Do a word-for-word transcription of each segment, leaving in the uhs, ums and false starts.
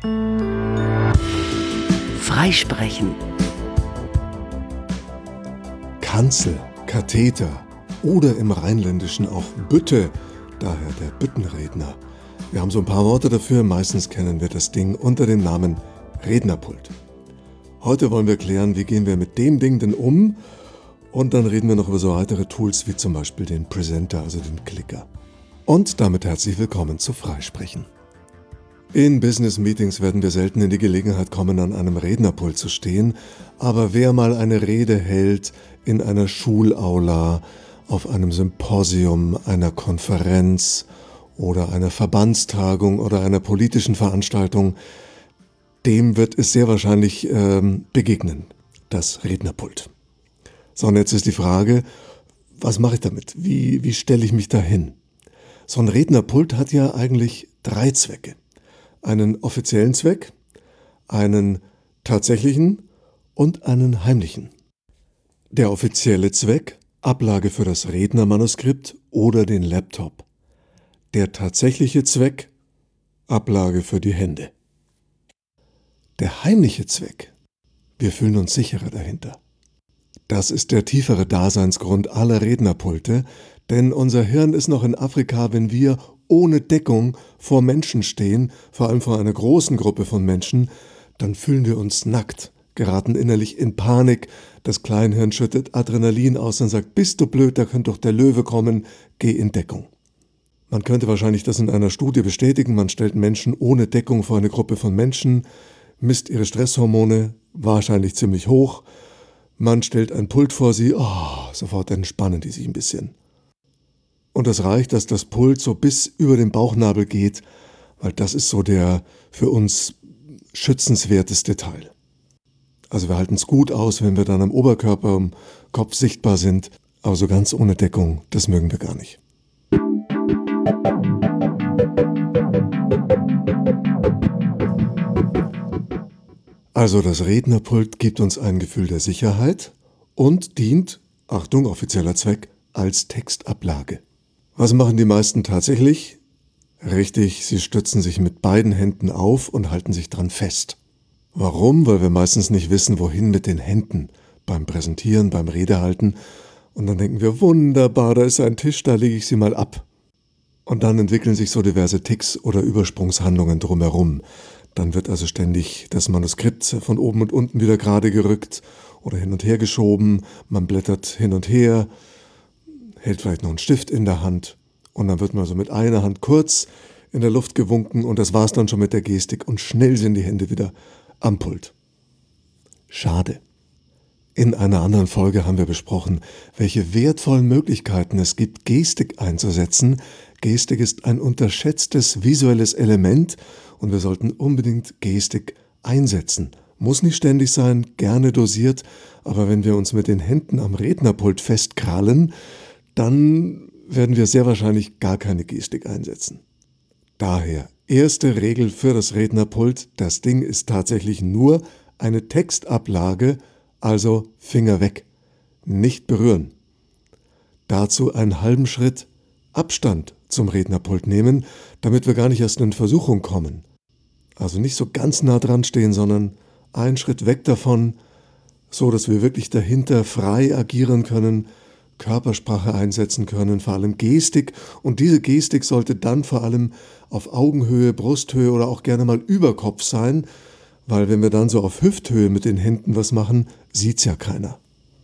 Freisprechen. Kanzel, Katheter oder im Rheinländischen auch Bütte, daher der Büttenredner. Wir haben so ein paar Worte dafür, meistens kennen wir das Ding unter dem Namen Rednerpult. Heute wollen wir klären, wie gehen wir mit dem Ding denn um, und dann reden wir noch über so weitere Tools wie zum Beispiel den Presenter, also den Clicker. Und damit herzlich willkommen zu Freisprechen. In Business-Meetings werden wir selten in die Gelegenheit kommen, an einem Rednerpult zu stehen, aber wer mal eine Rede hält in einer Schulaula, auf einem Symposium, einer Konferenz oder einer Verbandstagung oder einer politischen Veranstaltung, dem wird es sehr wahrscheinlich ähm, begegnen, das Rednerpult. So, und jetzt ist die Frage, was mache ich damit? Wie, wie stelle ich mich da hin? So ein Rednerpult hat ja eigentlich drei Zwecke. Einen offiziellen Zweck, einen tatsächlichen und einen heimlichen. Der offizielle Zweck, Ablage für das Rednermanuskript oder den Laptop. Der tatsächliche Zweck, Ablage für die Hände. Der heimliche Zweck, wir fühlen uns sicherer dahinter. Das ist der tiefere Daseinsgrund aller Rednerpulte, denn unser Hirn ist noch in Afrika, wenn wir ohne Deckung vor Menschen stehen, vor allem vor einer großen Gruppe von Menschen, dann fühlen wir uns nackt, geraten innerlich in Panik, das Kleinhirn schüttet Adrenalin aus und sagt, bist du blöd, da könnte doch der Löwe kommen, geh in Deckung. Man könnte wahrscheinlich das in einer Studie bestätigen, man stellt Menschen ohne Deckung vor eine Gruppe von Menschen, misst ihre Stresshormone, wahrscheinlich ziemlich hoch, man stellt ein Pult vor sie, oh, sofort entspannen die sich ein bisschen. Und es reicht, dass das Pult so bis über den Bauchnabel geht, weil das ist so der für uns schützenswerteste Teil. Also wir halten es gut aus, wenn wir dann am Oberkörper, am Kopf sichtbar sind, aber so ganz ohne Deckung, das mögen wir gar nicht. Also das Rednerpult gibt uns ein Gefühl der Sicherheit und dient, Achtung, offizieller Zweck, als Textablage. Was machen die meisten tatsächlich? Richtig, sie stützen sich mit beiden Händen auf und halten sich dran fest. Warum? Weil wir meistens nicht wissen, wohin mit den Händen beim Präsentieren, beim Redehalten. Und dann denken wir, wunderbar, da ist ein Tisch, da lege ich sie mal ab. Und dann entwickeln sich so diverse Ticks oder Übersprungshandlungen drumherum. Dann wird also ständig das Manuskript von oben und unten wieder gerade gerückt oder hin und her geschoben. Man blättert hin und her, hält vielleicht noch einen Stift in der Hand und dann wird man so mit einer Hand kurz in der Luft gewunken und das war's dann schon mit der Gestik und schnell sind die Hände wieder am Pult. Schade. In einer anderen Folge haben wir besprochen, welche wertvollen Möglichkeiten es gibt, Gestik einzusetzen. Gestik ist ein unterschätztes visuelles Element und wir sollten unbedingt Gestik einsetzen. Muss nicht ständig sein, gerne dosiert, aber wenn wir uns mit den Händen am Rednerpult festkrallen, dann werden wir sehr wahrscheinlich gar keine Gestik einsetzen. Daher, erste Regel für das Rednerpult, das Ding ist tatsächlich nur eine Textablage, also Finger weg, nicht berühren. Dazu einen halben Schritt Abstand zum Rednerpult nehmen, damit wir gar nicht erst in Versuchung kommen. Also nicht so ganz nah dran stehen, sondern einen Schritt weg davon, so dass wir wirklich dahinter frei agieren können, Körpersprache einsetzen können, vor allem Gestik. Und diese Gestik sollte dann vor allem auf Augenhöhe, Brusthöhe oder auch gerne mal über Kopf sein, weil wenn wir dann so auf Hüfthöhe mit den Händen was machen, sieht's ja keiner.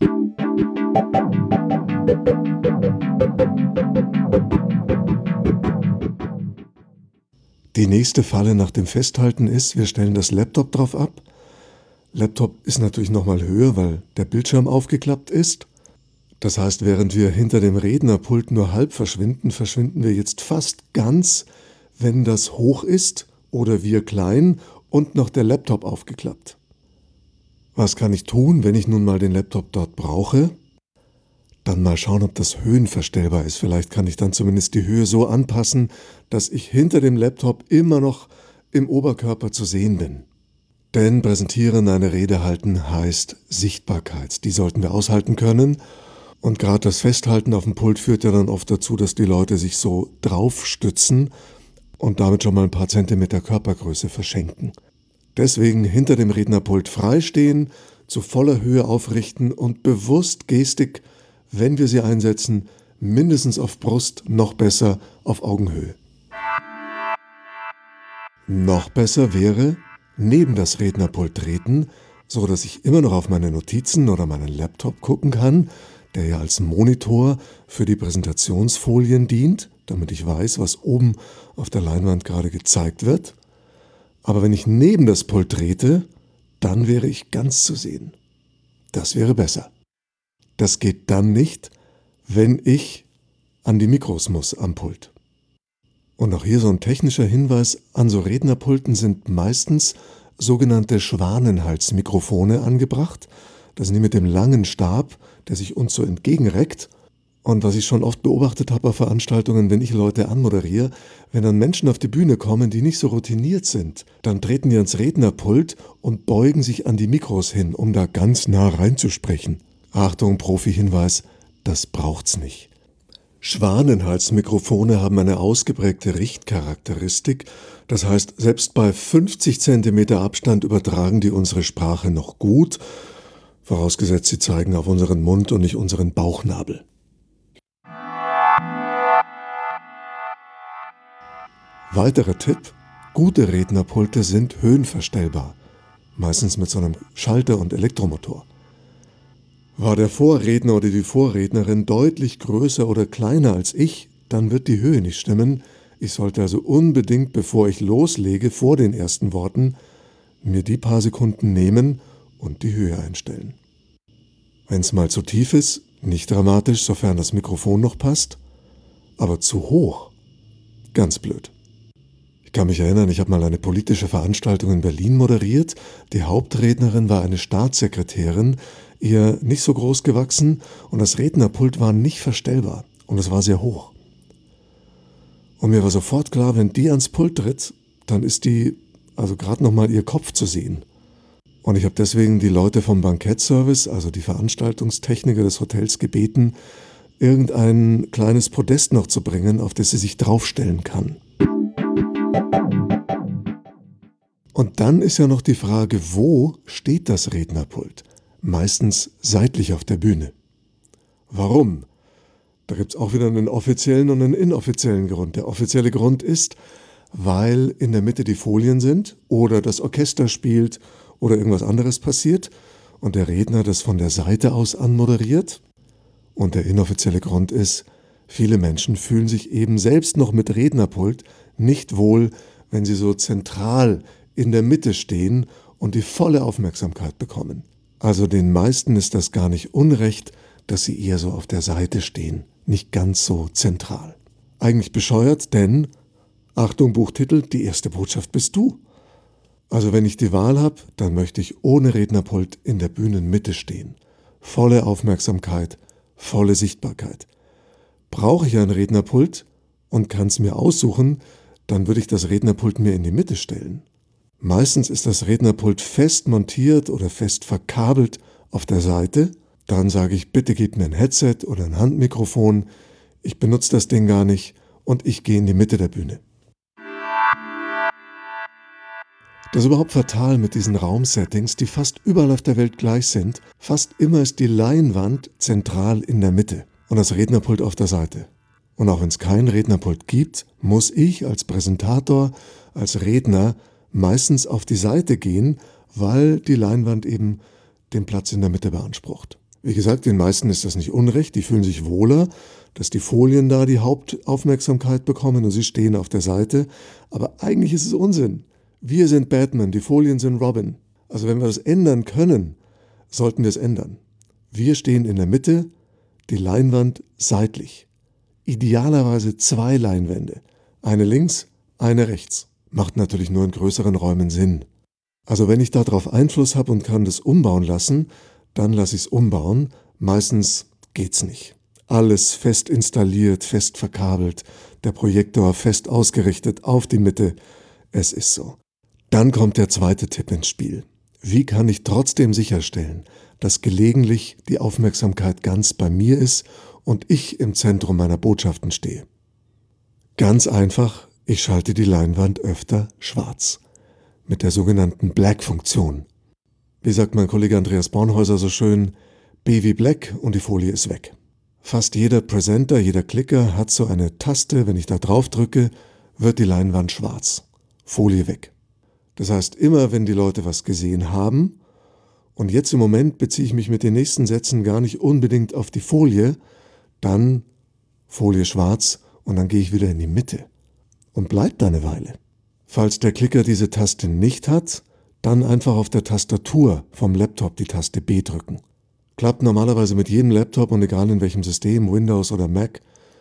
Die nächste Falle nach dem Festhalten ist, wir stellen das Laptop drauf ab. Laptop ist natürlich nochmal höher, weil der Bildschirm aufgeklappt ist. Das heißt, während wir hinter dem Rednerpult nur halb verschwinden, verschwinden wir jetzt fast ganz, wenn das hoch ist oder wir klein und noch der Laptop aufgeklappt. Was kann ich tun, wenn ich nun mal den Laptop dort brauche? Dann mal schauen, ob das höhenverstellbar ist. Vielleicht kann ich dann zumindest die Höhe so anpassen, dass ich hinter dem Laptop immer noch im Oberkörper zu sehen bin. Denn präsentieren, eine Rede halten heißt Sichtbarkeit. Die sollten wir aushalten können. Und gerade das Festhalten auf dem Pult führt ja dann oft dazu, dass die Leute sich so draufstützen und damit schon mal ein paar Zentimeter Körpergröße verschenken. Deswegen hinter dem Rednerpult freistehen, zu voller Höhe aufrichten und bewusst Gestik, wenn wir sie einsetzen, mindestens auf Brust, noch besser auf Augenhöhe. Noch besser wäre, neben das Rednerpult treten, so dass ich immer noch auf meine Notizen oder meinen Laptop gucken kann, der ja als Monitor für die Präsentationsfolien dient, damit ich weiß, was oben auf der Leinwand gerade gezeigt wird. Aber wenn ich neben das Pult trete, dann wäre ich ganz zu sehen. Das wäre besser. Das geht dann nicht, wenn ich an die Mikros muss am Pult. Und auch hier so ein technischer Hinweis, an so Rednerpulten sind meistens sogenannte Schwanenhalsmikrofone angebracht. Das sind die mit dem langen Stab, der sich uns so entgegenreckt. Und was ich schon oft beobachtet habe auf Veranstaltungen, wenn ich Leute anmoderiere, wenn dann Menschen auf die Bühne kommen, die nicht so routiniert sind, dann treten die ans Rednerpult und beugen sich an die Mikros hin, um da ganz nah reinzusprechen. Achtung, Profi-Hinweis, das braucht's nicht. Schwanenhalsmikrofone haben eine ausgeprägte Richtcharakteristik. Das heißt, selbst bei fünfzig Zentimeter Abstand übertragen die unsere Sprache noch gut, vorausgesetzt sie zeigen auf unseren Mund und nicht unseren Bauchnabel. Weiterer Tipp: Gute Rednerpulte sind höhenverstellbar, meistens mit so einem Schalter und Elektromotor. War der Vorredner oder die Vorrednerin deutlich größer oder kleiner als ich, dann wird die Höhe nicht stimmen. Ich sollte also unbedingt, bevor ich loslege, vor den ersten Worten, mir die paar Sekunden nehmen und die Höhe einstellen. Wenn es mal zu tief ist, nicht dramatisch, sofern das Mikrofon noch passt, aber zu hoch, ganz blöd. Ich kann mich erinnern, ich habe mal eine politische Veranstaltung in Berlin moderiert. Die Hauptrednerin war eine Staatssekretärin, eher nicht so groß gewachsen, und das Rednerpult war nicht verstellbar und es war sehr hoch. Und mir war sofort klar, wenn die ans Pult tritt, dann ist die, also gerade nochmal ihr Kopf zu sehen. Und ich habe deswegen die Leute vom Bankettservice, also die Veranstaltungstechniker des Hotels, gebeten, irgendein kleines Podest noch zu bringen, auf das sie sich draufstellen kann. Und dann ist ja noch die Frage, wo steht das Rednerpult? Meistens seitlich auf der Bühne. Warum? Da gibt es auch wieder einen offiziellen und einen inoffiziellen Grund. Der offizielle Grund ist, weil in der Mitte die Folien sind oder das Orchester spielt oder irgendwas anderes passiert und der Redner das von der Seite aus anmoderiert. Und der inoffizielle Grund ist, viele Menschen fühlen sich eben selbst noch mit Rednerpult nicht wohl, wenn sie so zentral in der Mitte stehen und die volle Aufmerksamkeit bekommen. Also den meisten ist das gar nicht unrecht, dass sie eher so auf der Seite stehen, nicht ganz so zentral. Eigentlich bescheuert, denn, Achtung Buchtitel, die erste Botschaft bist du. Also wenn ich die Wahl habe, dann möchte ich ohne Rednerpult in der Bühnenmitte stehen. Volle Aufmerksamkeit, volle Sichtbarkeit. Brauche ich ein Rednerpult und kann es mir aussuchen, dann würde ich das Rednerpult mir in die Mitte stellen. Meistens ist das Rednerpult fest montiert oder fest verkabelt auf der Seite. Dann sage ich, bitte gebt mir ein Headset oder ein Handmikrofon. Ich benutze das Ding gar nicht und ich gehe in die Mitte der Bühne. Das ist überhaupt fatal mit diesen Raumsettings, die fast überall auf der Welt gleich sind. Fast immer ist die Leinwand zentral in der Mitte und das Rednerpult auf der Seite. Und auch wenn es kein Rednerpult gibt, muss ich als Präsentator, als Redner meistens auf die Seite gehen, weil die Leinwand eben den Platz in der Mitte beansprucht. Wie gesagt, den meisten ist das nicht unrecht, die fühlen sich wohler, dass die Folien da die Hauptaufmerksamkeit bekommen und sie stehen auf der Seite. Aber eigentlich ist es Unsinn. Wir sind Batman, die Folien sind Robin. Also wenn wir das ändern können, sollten wir es ändern. Wir stehen in der Mitte, die Leinwand seitlich. Idealerweise zwei Leinwände. Eine links, eine rechts. Macht natürlich nur in größeren Räumen Sinn. Also wenn ich darauf Einfluss habe und kann das umbauen lassen, dann lasse ich es umbauen. Meistens geht's nicht. Alles fest installiert, fest verkabelt, der Projektor fest ausgerichtet auf die Mitte. Es ist so. Dann kommt der zweite Tipp ins Spiel. Wie kann ich trotzdem sicherstellen, dass gelegentlich die Aufmerksamkeit ganz bei mir ist und ich im Zentrum meiner Botschaften stehe? Ganz einfach, ich schalte die Leinwand öfter schwarz. mit der sogenannten Black-Funktion. Wie sagt mein Kollege Andreas Bornhäuser so schön, B wie Black und die Folie ist weg. Fast jeder Presenter, jeder Klicker hat so eine Taste, wenn ich da drauf drücke, wird die Leinwand schwarz. Folie weg. Das heißt, immer wenn die Leute was gesehen haben, und jetzt im Moment beziehe ich mich mit den nächsten Sätzen gar nicht unbedingt auf die Folie, dann Folie schwarz und dann gehe ich wieder in die Mitte und bleib da eine Weile. Falls der Klicker diese Taste nicht hat, dann einfach auf der Tastatur vom Laptop die Taste B drücken. Klappt normalerweise mit jedem Laptop und egal in welchem System, Windows oder Mac,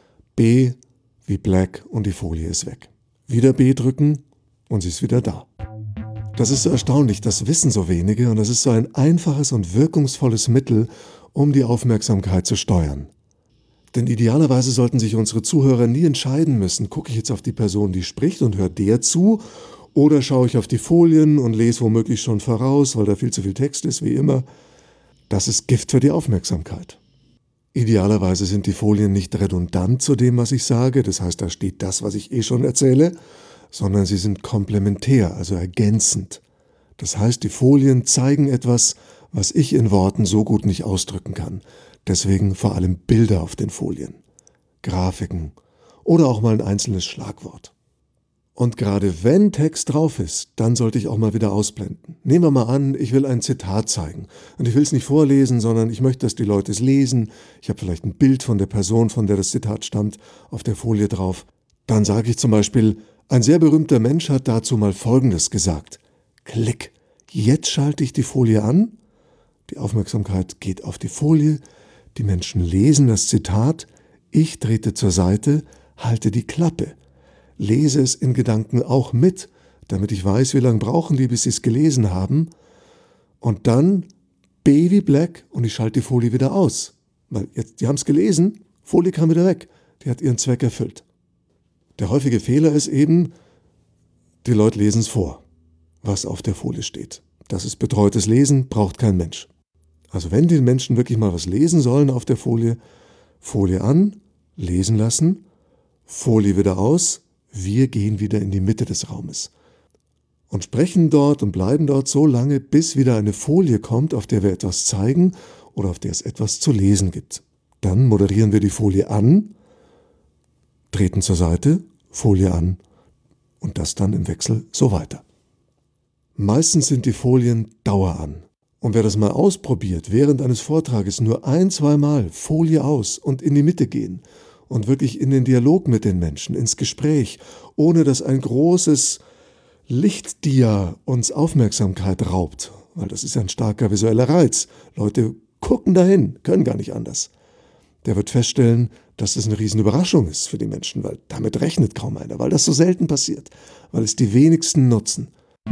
B wie Black und die Folie ist weg. Wieder B drücken und sie ist wieder da. Das ist so erstaunlich, das wissen so wenige und das ist so ein einfaches und wirkungsvolles Mittel, um die Aufmerksamkeit zu steuern. Denn idealerweise sollten sich unsere Zuhörer nie entscheiden müssen, gucke ich jetzt auf die Person, die spricht und höre der zu, oder schaue ich auf die Folien und lese womöglich schon voraus, weil da viel zu viel Text ist, wie immer. Das ist Gift für die Aufmerksamkeit. Idealerweise sind die Folien nicht redundant zu dem, was ich sage, das heißt, da steht das, was ich eh schon erzähle, sondern sie sind komplementär, also ergänzend. Das heißt, die Folien zeigen etwas, was ich in Worten so gut nicht ausdrücken kann. Deswegen vor allem Bilder auf den Folien, Grafiken oder auch mal ein einzelnes Schlagwort. Und gerade wenn Text drauf ist, dann sollte ich auch mal wieder ausblenden. Nehmen wir mal an, ich will ein Zitat zeigen. Und ich will es nicht vorlesen, sondern ich möchte, dass die Leute es lesen. Ich habe vielleicht ein Bild von der Person, von der das Zitat stammt, auf der Folie drauf. Dann sage ich zum Beispiel, ein sehr berühmter Mensch hat dazu mal Folgendes gesagt. Klick. Jetzt schalte ich die Folie an. Die Aufmerksamkeit geht auf die Folie. Die Menschen lesen das Zitat. Ich trete zur Seite, halte die Klappe. Lese es in Gedanken auch mit, damit ich weiß, wie lange brauchen die, bis sie es gelesen haben. Und dann B wie Black und ich schalte die Folie wieder aus. Weil jetzt, die haben es gelesen, Folie kam wieder weg. Die hat ihren Zweck erfüllt. Der häufige Fehler ist eben, die Leute lesen es vor, was auf der Folie steht. Das ist betreutes Lesen, braucht kein Mensch. Also wenn die Menschen wirklich mal was lesen sollen auf der Folie, Folie an, lesen lassen, Folie wieder aus, wir gehen wieder in die Mitte des Raumes und sprechen dort und bleiben dort so lange, bis wieder eine Folie kommt, auf der wir etwas zeigen oder auf der es etwas zu lesen gibt. Dann moderieren wir die Folie an, treten zur Seite, Folie an und das dann im Wechsel so weiter. Meistens sind die Folien Dauer an. Und wer das mal ausprobiert, während eines Vortrages nur ein, zwei Mal Folie aus und in die Mitte gehen und wirklich in den Dialog mit den Menschen, ins Gespräch, ohne dass ein großes Lichtdia uns Aufmerksamkeit raubt, weil das ist ein starker visueller Reiz. Leute gucken dahin, können gar nicht anders. Der wird feststellen, dass das eine riesen Überraschung ist für die Menschen, weil damit rechnet kaum einer, weil das so selten passiert, weil es die wenigsten nutzen.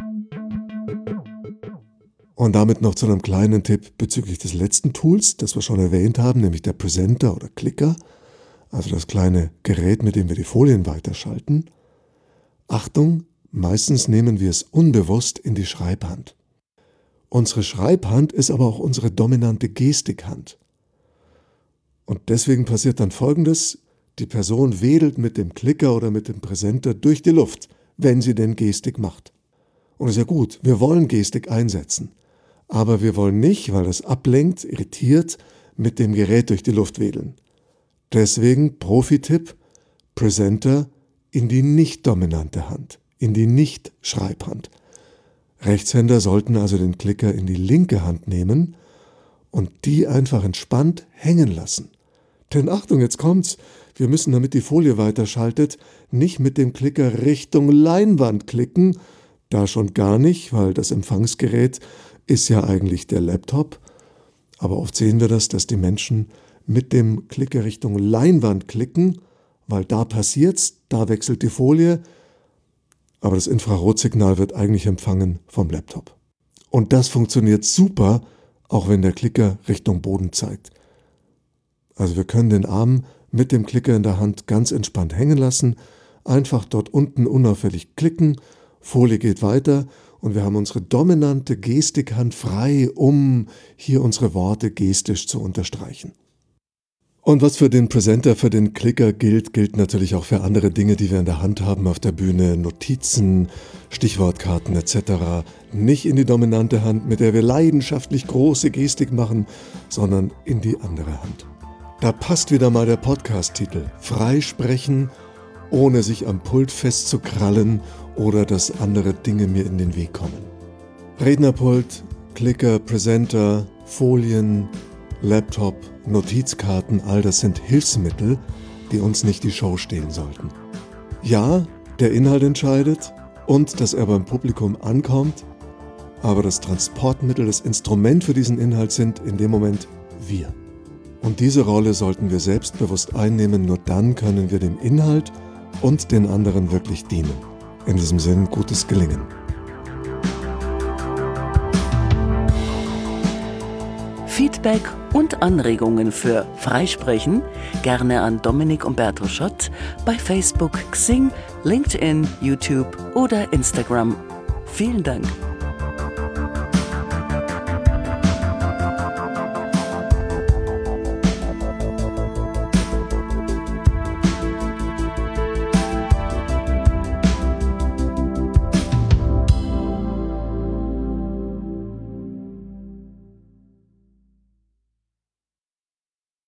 Und damit noch zu einem kleinen Tipp bezüglich des letzten Tools, das wir schon erwähnt haben, nämlich der Presenter oder Clicker, also das kleine Gerät, mit dem wir die Folien weiterschalten. Achtung, meistens nehmen wir es unbewusst in die Schreibhand. Unsere Schreibhand ist aber auch unsere dominante Gestikhand. Und deswegen passiert dann Folgendes, die Person wedelt mit dem Klicker oder mit dem Präsenter durch die Luft, wenn sie denn Gestik macht. Und das ist ja gut, wir wollen Gestik einsetzen. Aber wir wollen nicht, weil das ablenkt, irritiert, mit dem Gerät durch die Luft wedeln. Deswegen Profi-Tipp, Präsenter in die nicht dominante Hand, in die Nicht-Schreibhand. Rechtshänder sollten also den Klicker in die linke Hand nehmen und die einfach entspannt hängen lassen. Denn Achtung, jetzt kommt's, wir müssen, damit die Folie weiterschaltet, nicht mit dem Klicker Richtung Leinwand klicken, da schon gar nicht, weil das Empfangsgerät ist ja eigentlich der Laptop. Aber oft sehen wir das, dass die Menschen mit dem Klicker Richtung Leinwand klicken, weil da passiert's, da wechselt die Folie, aber das Infrarotsignal wird eigentlich empfangen vom Laptop. Und das funktioniert super, auch wenn der Klicker Richtung Boden zeigt. Also wir können den Arm mit dem Klicker in der Hand ganz entspannt hängen lassen, einfach dort unten unauffällig klicken, Folie geht weiter und wir haben unsere dominante Gestikhand frei, um hier unsere Worte gestisch zu unterstreichen. Und was für den Presenter, für den Klicker gilt, gilt natürlich auch für andere Dinge, die wir in der Hand haben auf der Bühne. Notizen, Stichwortkarten et cetera. Nicht in die dominante Hand, mit der wir leidenschaftlich große Gestik machen, sondern in die andere Hand. Da passt wieder mal der Podcast-Titel. Freisprechen, ohne sich am Pult festzukrallen oder dass andere Dinge mir in den Weg kommen. Rednerpult, Klicker, Presenter, Folien, Laptop, Notizkarten, all das sind Hilfsmittel, die uns nicht die Show stehlen sollten. Ja, der Inhalt entscheidet und dass er beim Publikum ankommt, aber das Transportmittel, das Instrument für diesen Inhalt sind in dem Moment wir. Und diese Rolle sollten wir selbstbewusst einnehmen, nur dann können wir dem Inhalt und den anderen wirklich dienen. In diesem Sinn, gutes Gelingen. Feedback und Anregungen für Freisprechen gerne an Dominik Umberto Schott bei Facebook, Xing, LinkedIn, YouTube oder Instagram. Vielen Dank.